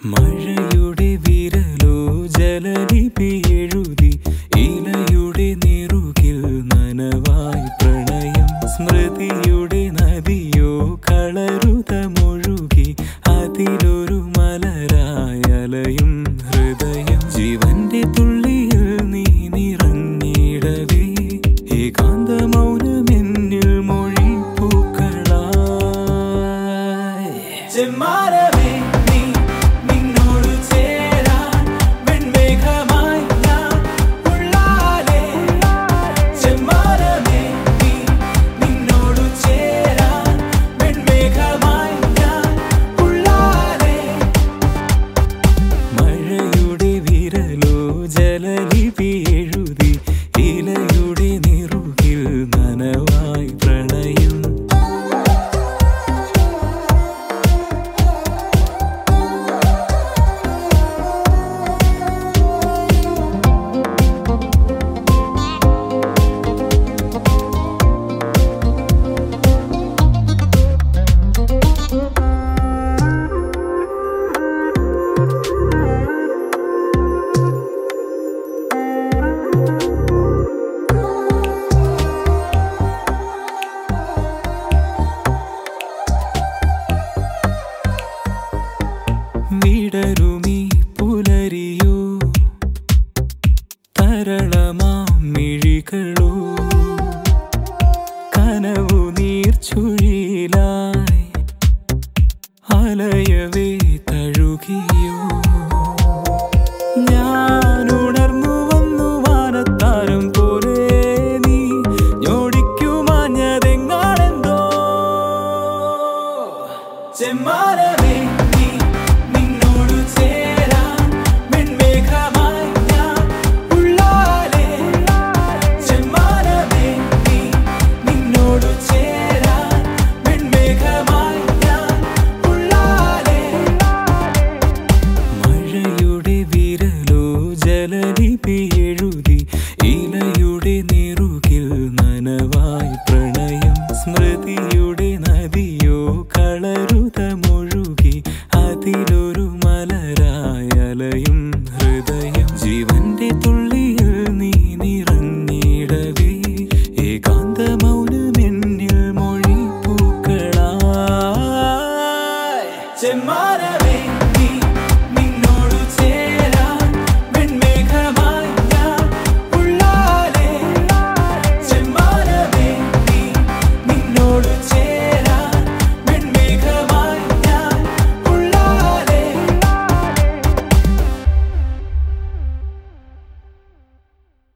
മഴയുടെ വിരലോ ജലലിപി എഴുതി ഇലയുടെ നിറുകിൽ നനവായി പ്രണയം സ്മൃതിയുടെ നദിയോ കളരുതമൊഴുകി അതിലൊരു മലരായ അലയും ഹൃദയം ജീവന്റെ തുള്ളിയിൽ നീ നിറഞ്ഞിടവേ ഏകാന്ത മൗനമെന്നിൽ മൊഴി പൂക്കളായി ചെമ്മാനമേ ജലലിപി എഴുതി ഇലയുടെ നിറുകിൽ നനവായി പ്രണയം വിടരുമീ പുലരിയോ തരളമാം മിഴികളോ കനവു നീർച്ചുഴിയിലായി അലയവേ തഴുകിയോ ഞാൻ ഉണർന്നു വന്നു വാനത്താരം പോലെ നീ ഞോടിക്കുമാഞ്ഞതെങ്ങാണെന്തോ ചെമ്മാനമേ ജലലിപി എഴുതി ഇലയുടെ നിറുകിൽ നനവായി പ്രണയം സ്മൃതിയുടെ നദിയോ കളരുതം